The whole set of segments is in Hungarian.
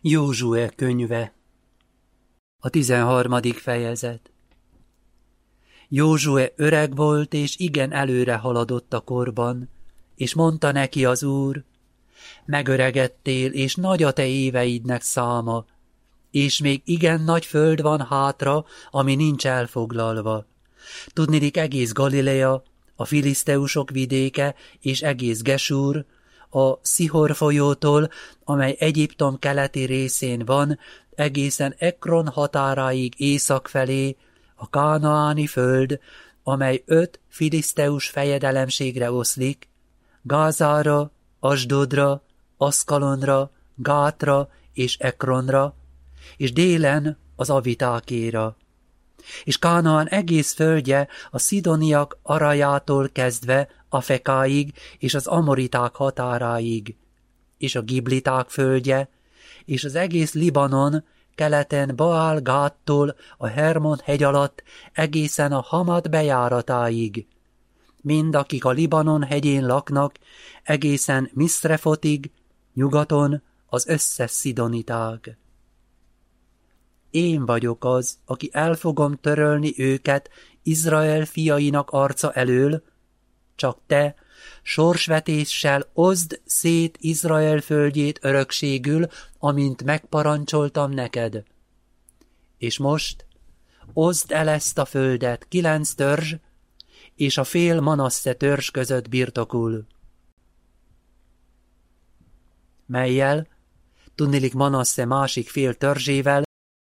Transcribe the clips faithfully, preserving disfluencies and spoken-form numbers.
Józsué könyve. A tizenharmadik fejezet. Józsué öreg volt, és igen előre haladott a korban, és mondta neki az Úr: megöregedtél, és nagy a te éveidnek száma, és még igen nagy föld van hátra, ami nincs elfoglalva. Tudniillik, egész Galilea, a filiszteusok vidéke, és egész Gesúr, a Szihor folyótól, amely Egyiptom keleti részén van, egészen Ekron határáig észak felé, a kánaáni föld, amely öt filiszteus fejedelemségre oszlik, Gázára, Asdodra, Aszkalonra, Gátra és Ekronra, és délen az Avitákéra. És Kánaán egész földje a szidoniak Arajától kezdve Afekáig és az amoriták határáig, és a gibliták földje, és az egész Libanon keleten Baál-Gáttól a Hermon hegy alatt egészen a Hamat bejáratáig. Mind akik a Libanon hegyén laknak, egészen Miszrefotig, nyugaton az összes szidonitág. Én vagyok az, aki el fogom törölni őket Izrael fiainak arca elől, csak te sorsvetéssel oszd szét Izrael földjét örökségül, amint megparancsoltam neked. És most oszd el ezt a földet kilenc törzs, és a fél Manasse törzs között birtokul. Mellyel, tudniillik Manasse másik fél törzsével,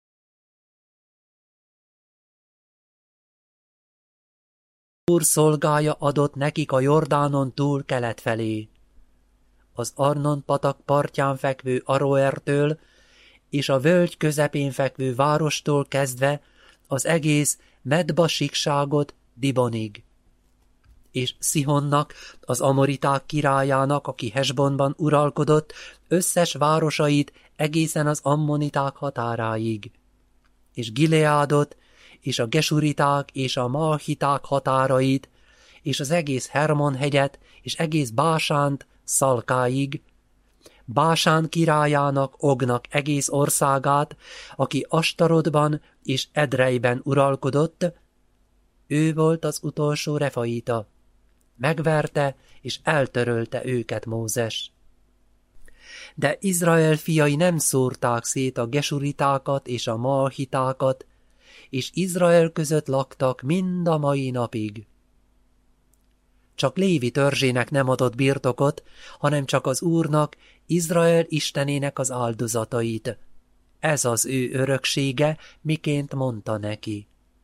Úr szolgája adott nekik a Jordánon túl kelet felé, az Arnon patak partján fekvő Aroertől és a völgy közepén fekvő várostól kezdve az egész Medba síkságot Dibonig. És Szihonnak, az amoriták királyának, aki Hesbonban uralkodott, összes városait egészen az ammoniták határáig, és Gileádot, és a gesuriták és a malchiták határait, és az egész Hermon hegyet, és egész Básánt Szalkáig, Básán királyának, Ognak egész országát, aki Astarodban és Edrejben uralkodott, ő volt az utolsó refaita. Megverte és eltörölte őket Mózes. De Izrael fiai nem szórták szét a gesuritákat és a malchitákat, és Izrael között laktak mind a mai napig. Csak Lévi törzsének nem adott birtokot, hanem csak az Úrnak, Izrael istenének az áldozatait. Ez az ő öröksége, miként mondta neki.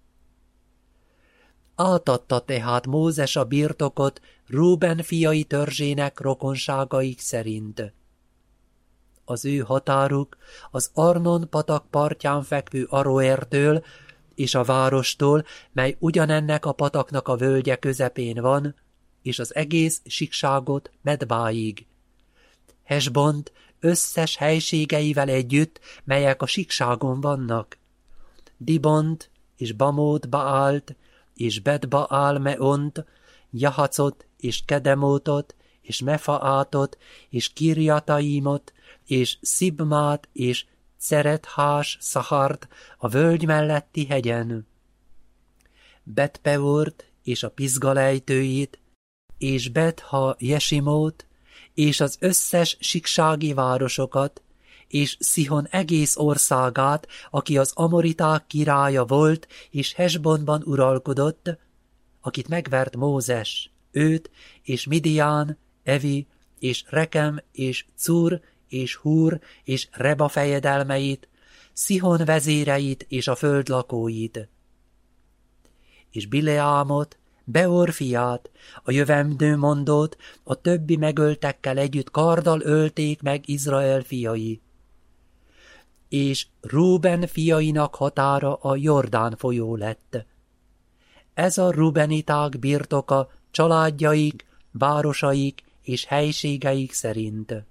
Átadta tehát Mózes a birtokot Rúben fiai törzsének rokonságaik szerint. Az ő határuk az Arnon patak partján fekvő Aroertől és a várostól, mely ugyanennek a pataknak a völgye közepén van, és az egész síkságot Medbáig. Hesbont összes helységeivel együtt, melyek a síkságon vannak. Dibont és Bamót Baált, és Bet-Baál Meont, Jahacot és Kedemótot, és Mefaátot, és Kirjataimot, és Szibmát, és Cerethás Szahart a völgy melletti hegyen. Bet-Peort és a Pizgalejtőit, és Bet-ha Jesimót, és az összes síksági városokat, és Szihon egész országát, aki az amoriták királya volt, és Hesbonban uralkodott, akit megvert Mózes, őt, és Midián, Evi, és Rekem, és Cur, és Húr, és Reba fejedelmeit, Szihon vezéreit, és a föld lakóit. És Bileámot, Beor fiát, a jövendő mondót, a többi megöltekkel együtt karddal ölték meg Izrael fiai. És Rúben fiainak határa a Jordán folyó lett. Ez a rubeniták birtoka családjaik, városaik és helységeik szerint.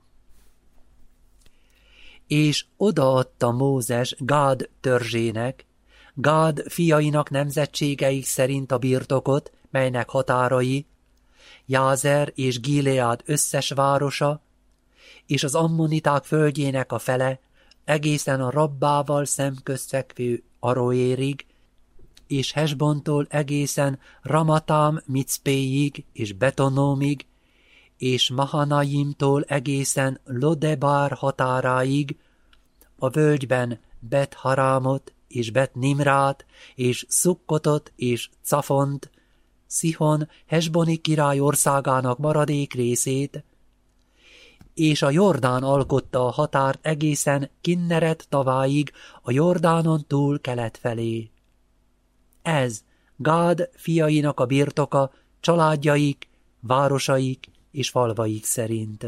És odaadta Mózes Gád törzsének, Gád fiainak nemzetségeik szerint a birtokot, melynek határai, Jázer és Gileád összes városa, és az ammoniták földjének a fele, egészen a Rabbával szemközt fekvő Aroérig, és Hesbontól egészen Ramatám Micpéig és Betonómig, és Mahanaimtól egészen Lodebár határáig, a völgyben Bet Harámot és Bet Nimrát és Szukkotot és Cafont, Szihon Hesboni király országának maradék részét, és a Jordán alkotta a határt egészen Kinneret taváig a Jordánon túl kelet felé. Ez Gád fiainak a birtoka, családjaik, városaik és falvaik szerint.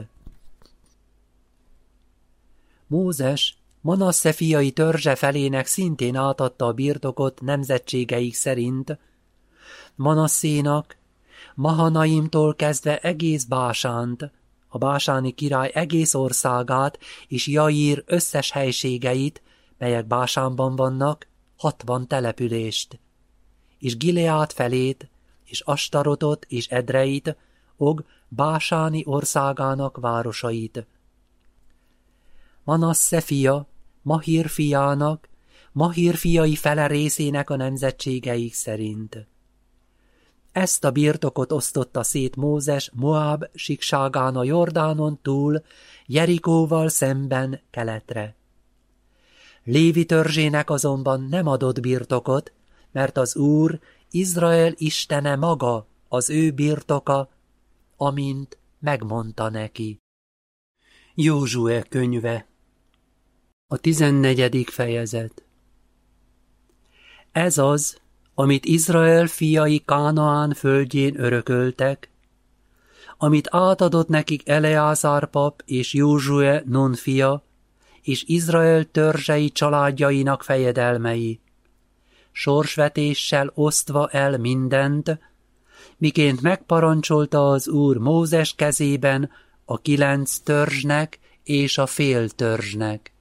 Mózes Manasse fiai törzse felének szintén átadta a birtokot nemzetségeik szerint, Manasszénak, Mahanaimtól kezdve egész Básánt, a básáni király egész országát és Jaír összes helységeit, melyek Básánban vannak, hatvan települést, és Gileád felét, és Astarotot és Edreit, Og Básáni országának városait. Manasse fia, Mahír fiának, Mahír fiai fele részének a nemzetségeik szerint. Ezt a birtokot osztotta szét Mózes Moáb síkságán a Jordánon túl, Jerikóval szemben keletre. Lévi törzsének azonban nem adott birtokot, mert az Úr, Izrael istene maga az ő birtoka, amint megmondta neki. Józsué könyve. A tizennegyedik fejezet. Ez az, amit Izrael fiai Kánaán földjén örököltek, amit átadott nekik Eleázár pap és Józsué Nun fia, és Izrael törzsei családjainak fejedelmei, sorsvetéssel osztva el mindent, miként megparancsolta az Úr Mózes kezében a kilenc törzsnek és a fél törzsnek.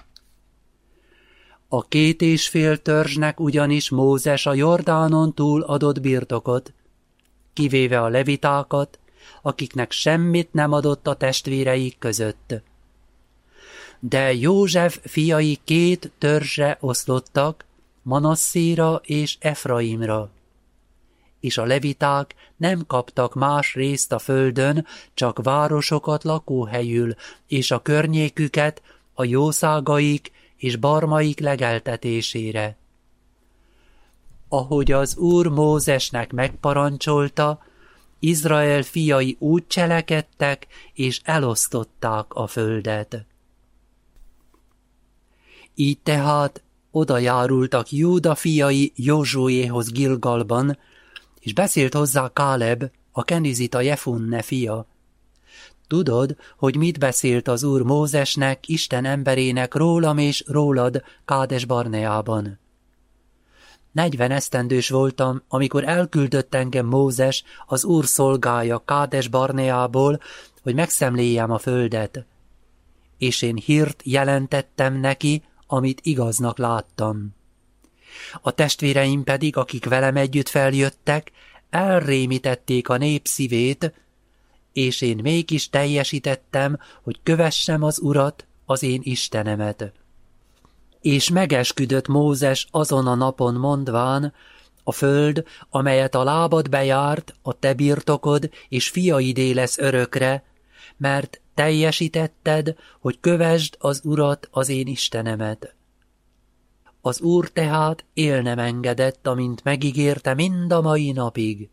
A két és fél törzsnek ugyanis Mózes a Jordánon túl adott birtokot, kivéve a levitákat, akiknek semmit nem adott a testvéreik között. De József fiai két törzsre oszlottak, Manasszéra és Efraimra, és a leviták nem kaptak más részt a földön, csak városokat lakóhelyül, és a környéküket a jószágaik és barmaik legeltetésére. Ahogy az Úr Mózesnek megparancsolta, Izrael fiai úgy cselekedtek, és elosztották a földet. Így tehát oda járultak Júda fiai Józsuéhoz Gilgalban, és beszélt hozzá Káleb, a kenizita Jefunne fia. Tudod, hogy mit beszélt az Úr Mózesnek, Isten emberének rólam és rólad Kádes Barneában. Negyven esztendős voltam, amikor elküldött engem Mózes, az Úr szolgája Kádes Barneából, hogy megszemléljem a földet. És én hírt jelentettem neki, amit igaznak láttam. A testvéreim pedig, akik velem együtt feljöttek, elrémítették a nép szívét, és én mégis teljesítettem, hogy kövessem az Urat, az én Istenemet. És megesküdött Mózes azon a napon mondván, a föld, amelyet a lábad bejárt, a te birtokod, és fiaidé lesz örökre, mert teljesítetted, hogy kövesd az Urat, az én Istenemet. Az Úr tehát él nem engedett, amint megígérte mind a mai napig.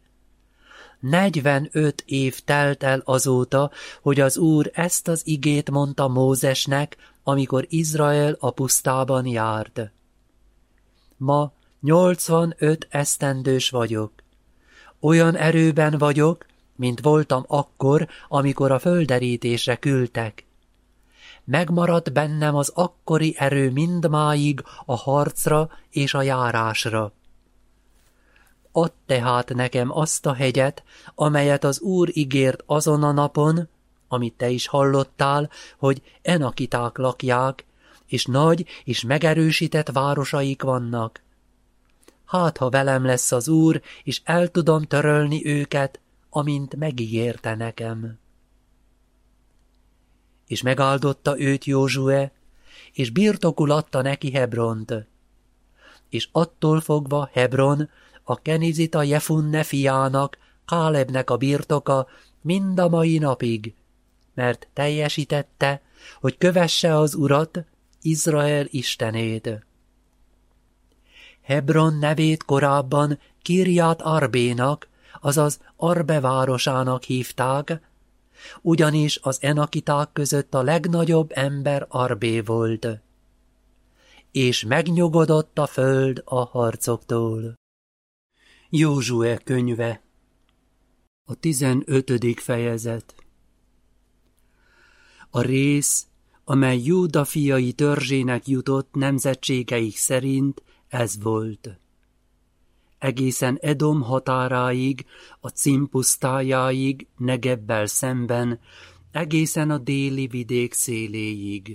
Negyvenöt év telt el azóta, hogy az Úr ezt az igét mondta Mózesnek, amikor Izrael a pusztában járt. Ma nyolcvanöt esztendős vagyok. Olyan erőben vagyok, mint voltam akkor, amikor a földderítésre küldtek. Megmaradt bennem az akkori erő mindmáig a harcra és a járásra. Add tehát nekem azt a hegyet, amelyet az Úr ígért azon a napon, amit te is hallottál, hogy enakiták lakják, és nagy és megerősített városaik vannak. Hát, ha velem lesz az Úr, és el tudom törölni őket, amint megígérte nekem. És megáldotta őt Józsué, és birtokul adta neki Hebront. És attól fogva Hebron a kenizita Jefunne fiának, Kálebnek a birtoka mind a mai napig, mert teljesítette, hogy kövesse az Urat, Izrael istenét. Hebron nevét korábban Kirját Arbénak, azaz Arbe városának hívták, ugyanis az enakiták között a legnagyobb ember Arbé volt. És megnyugodott a föld a harcoktól. Józsué könyve. A tizenötödik fejezet. A rész, amely Júda fiai törzsének jutott nemzetségeik szerint, ez volt. Egészen Edom határáig, a Cim pusztájáig, Negebbel szemben, egészen a déli vidék széléig.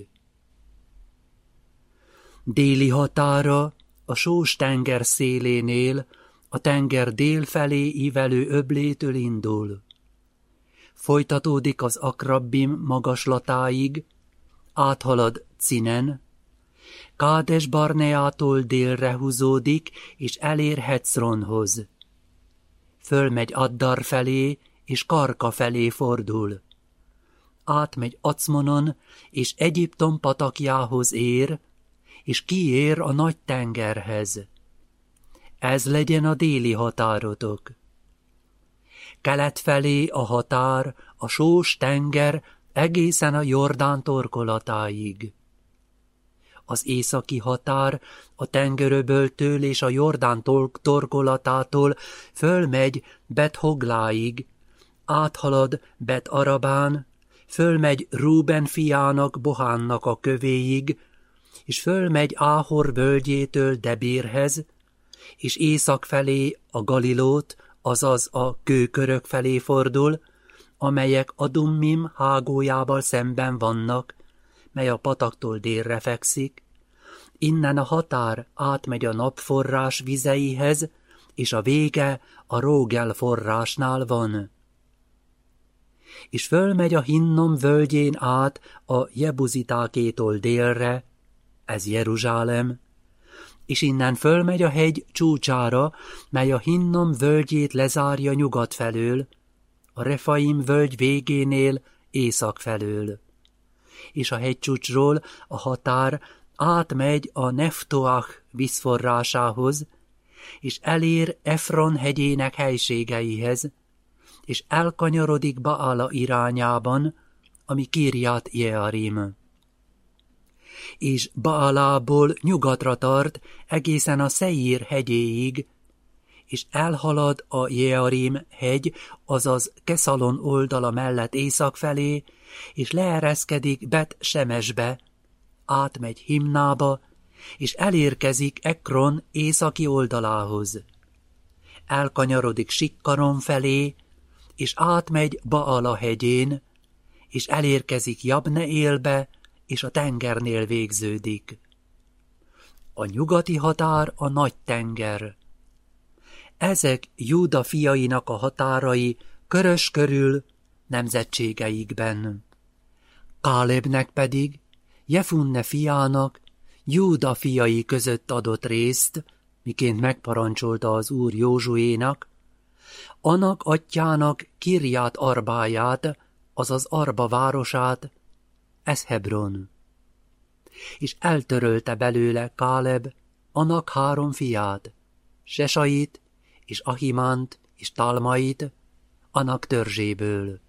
Déli határa a Sós tenger szélénél, a tenger dél felé ívelő öblétől indul. Folytatódik az Akrabbim magaslatáig, áthalad Cinen, Kádes Barneától délre húzódik, és elér Hecronhoz. Fölmegy Addar felé, és Karka felé fordul. Átmegy Acmonon, és Egyiptom patakjához ér, és kiér a nagy tengerhez. Ez legyen a déli határotok. Kelet felé a határ, a Sós tenger egészen a Jordán torkolatáig. Az északi határ a tengeröböltől és a Jordán torkolatától fölmegy Bet-Hogláig, áthalad Bet-Arabán, fölmegy Rúben fiának Bohánnak a kövéig, és fölmegy Áhor völgyétől Debírhez, és észak felé a Galilót, azaz a kőkörök felé fordul, amelyek Adummim hágójával szemben vannak, mely a pataktól délre fekszik. Innen a határ átmegy a napforrás vizeihez, és a vége a Rógel forrásnál van. És fölmegy a Hinnom völgyén át a Jebuzitákétól délre, ez Jeruzsálem, és innen fölmegy a hegy csúcsára, mely a Hinnom völgyét lezárja nyugat felől, a Refaim völgy végénél észak felől. És a hegycsúcsról a határ átmegy a Neftoach vízforrásához, és elér Efron hegyének helységeihez, és elkanyarodik Baala irányában, ami Kirját Jearim. És Baalából nyugatra tart egészen a Szeír hegyéig, és elhalad a Jearim hegy, azaz Keszalon oldala mellett észak felé, és leereszkedik Bet-Semesbe, átmegy Himnába, és elérkezik Ekron északi oldalához. Elkanyarodik Sikkaron felé, és átmegy Baala hegyén, és elérkezik Jabneélbe, és a tengernél végződik. A nyugati határ a nagy tenger. Ezek Júda fiainak a határai körös körül nemzetségeikben. Kálebnek pedig, Jefunne fiának, Júda fiai között adott részt, miként megparancsolta az Úr Józsuénak, annak atyjának Kirját Arbáját, azaz Arba városát, ez Hebron. És eltörölte belőle Káleb annak három fiát, Sesait, és Ahimánt, és Talmait, annak törzséből.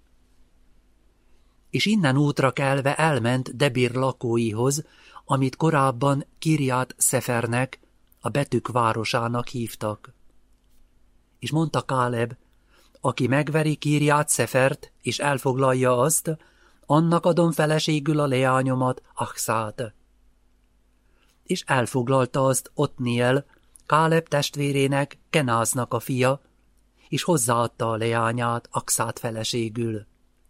És innen útra kelve elment Debir lakóihoz, amit korábban Kirját Szefernek, a betűk városának hívtak. És mondta Káleb, aki megveri Kirját Szefert, és elfoglalja azt, annak adom feleségül a leányomat, Achszát. És elfoglalta azt Otniel, Káleb testvérének, Kenáznak a fia, és hozzáadta a leányát, Achszát feleségül.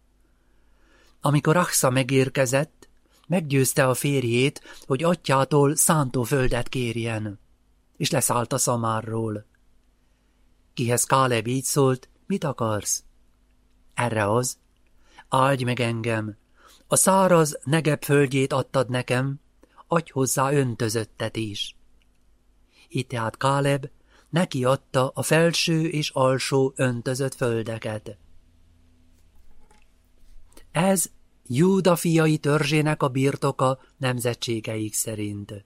Amikor Achsza megérkezett, meggyőzte a férjét, hogy atyától szántóföldet kérjen, és leszállt a Szamárról. Kihez Káleb így szólt, mit akarsz? Erre az, áldj meg engem, a száraz Negeb földjét adtad nekem, adj hozzá öntözöttet is. Így tehát Káleb neki adta a felső és alsó öntözött földeket. Ez Júda fiai törzsének a birtoka nemzetségeik szerint.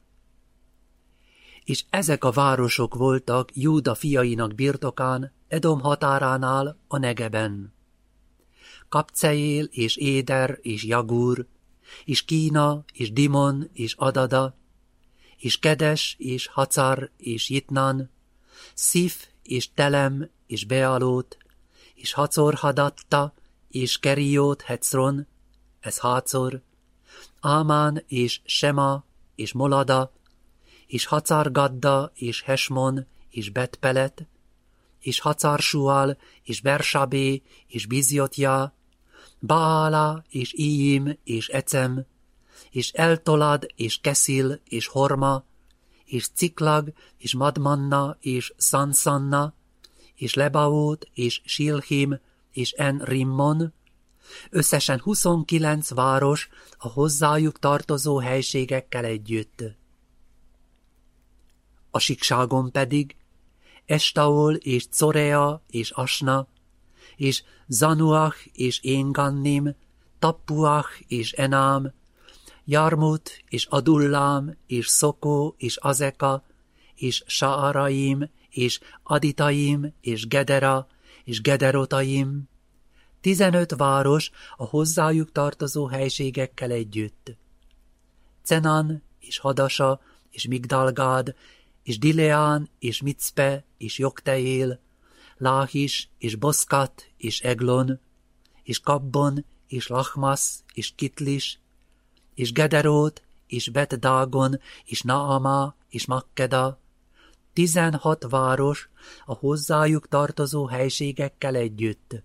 És ezek a városok voltak Júda fiainak birtokán, Edom határánál a Negeben. Kapcejél és Éder és Jagúr, és Kína és Dimon és Adada, és Kedes és Hacar és Jitnan, Szif és Telem és Bealót, és Hacorhadatta és Keriót Hecron, ez Hácor, Ámán és Sema és Molada, és Hacargadda és Hesmon és Betpelet, és Hacarsual és Bersabé és Bizjotja, Baála és Ijim és Ecem, és Eltolad és Keszil és Horma, és Ciklag és Madmanna és Szanszanna, és Lebaót és Silhim és En-Rimmon, összesen huszonkilenc város a hozzájuk tartozó helységekkel együtt. A síkságon pedig Estaol és Corea és Asna, és Zanuach és Éngannim, Tappuach és Enám, Jarmut és Adullám és Szokó és Azeka, és Saaraim és Aditaim és Gedera és Gederotaim, tizenöt város a hozzájuk tartozó helységekkel együtt. Cenan és Hadasa és Migdalgád, és Dileán és Micpe és Jokteél, Láhis és Boszkat és Eglon, és Kabbon és Lachmasz és Kitlis, és Gederót és Bet-Dágon és Naama és Makkeda, tizenhat város a hozzájuk tartozó helységekkel együtt.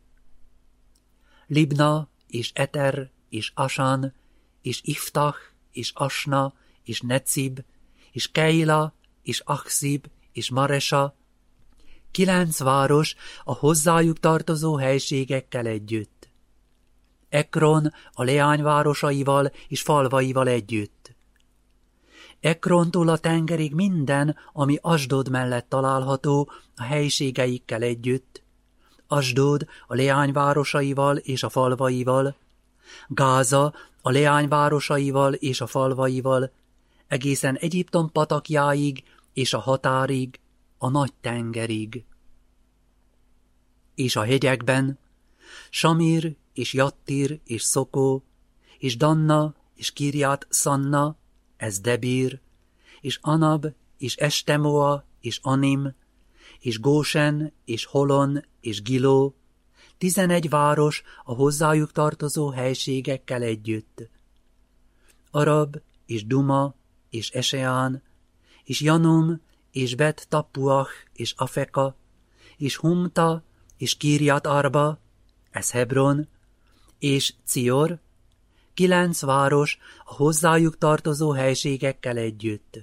Libna és Eter és Asan és Iftach és Asna és Necib és Keila és Achszib és Maresa, kilenc város a hozzájuk tartozó helységekkel együtt. Ekron a leányvárosaival és falvaival együtt. Ekrontól a tengerig minden, ami Asdod mellett található, a helységeikkel együtt, Asdod a leányvárosaival és a falvaival, Gáza a leányvárosaival és a falvaival, egészen Egyiptom patakjáig és a határig, a nagy tengerig. És a hegyekben Samir és Jattir és Szokó, és Danna és Kirját Szanna, ez Debír, és Anab és Estemoa és Anim, és Gósen és Holon és Giló, tizenegy város a hozzájuk tartozó helységekkel együtt. Arab és Duma és Eseán, és Janum és Bet Tappuach és Afeka, és Humta és Kirjat Arba, ez Hebron, és Cior, kilenc város a hozzájuk tartozó helységekkel együtt.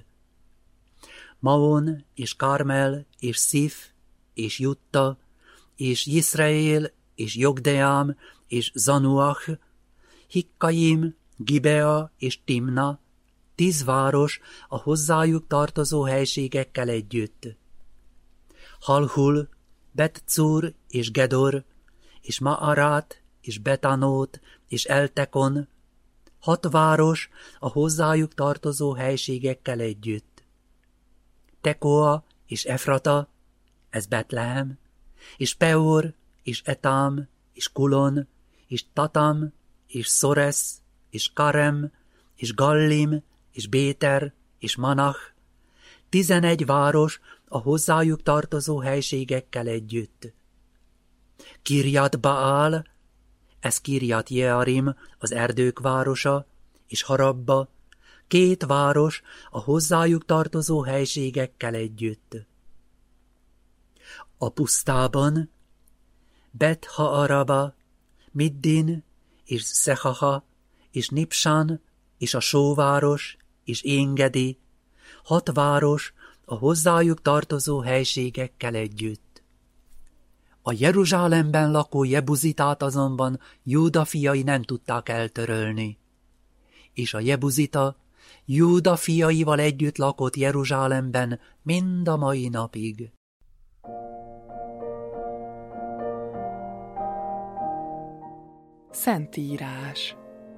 Maon és Karmel és Szif és Jutta és Jizraél és Jogdeám és Zanuach, Hikkaim, Gibea és Timna, tíz város a hozzájuk tartozó helységekkel együtt. Halhul, Bet-Cur és Gedor, és Maarát és Betanót és Eltekon, hat város a hozzájuk tartozó helységekkel együtt. Tekoa és Efrata, ez Betlehem, és Peor és Etám és Kulon, és Tatam és Szoresz és Karem és Gallim és Béter és Manach, tizenegy város a hozzájuk tartozó helységekkel együtt. Kirjat Baál, ez Kirjat Jearim, az erdők városa, és Harabba, két város a hozzájuk tartozó helységekkel együtt. A pusztában Bet-Ha-Araba, Middin és Szehaha, és Nipsan, és a sóváros, és Éngedi, hat város a hozzájuk tartozó helységekkel együtt. A Jeruzsálemben lakó Jebuzitát azonban Júda fiai nem tudták eltörölni, és a Jebuzita Júda fiaival együtt lakott Jeruzsálemben mind a mai napig. Szentírás.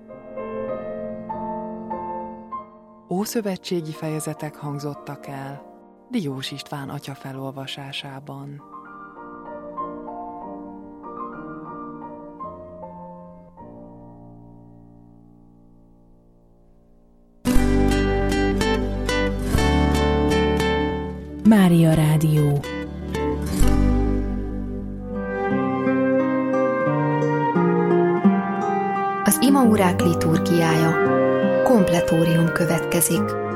Ószövetségi fejezetek hangzottak el Diós István atya felolvasásában. Mária Rádió. Az imaórák liturgiája. Kompletórium következik.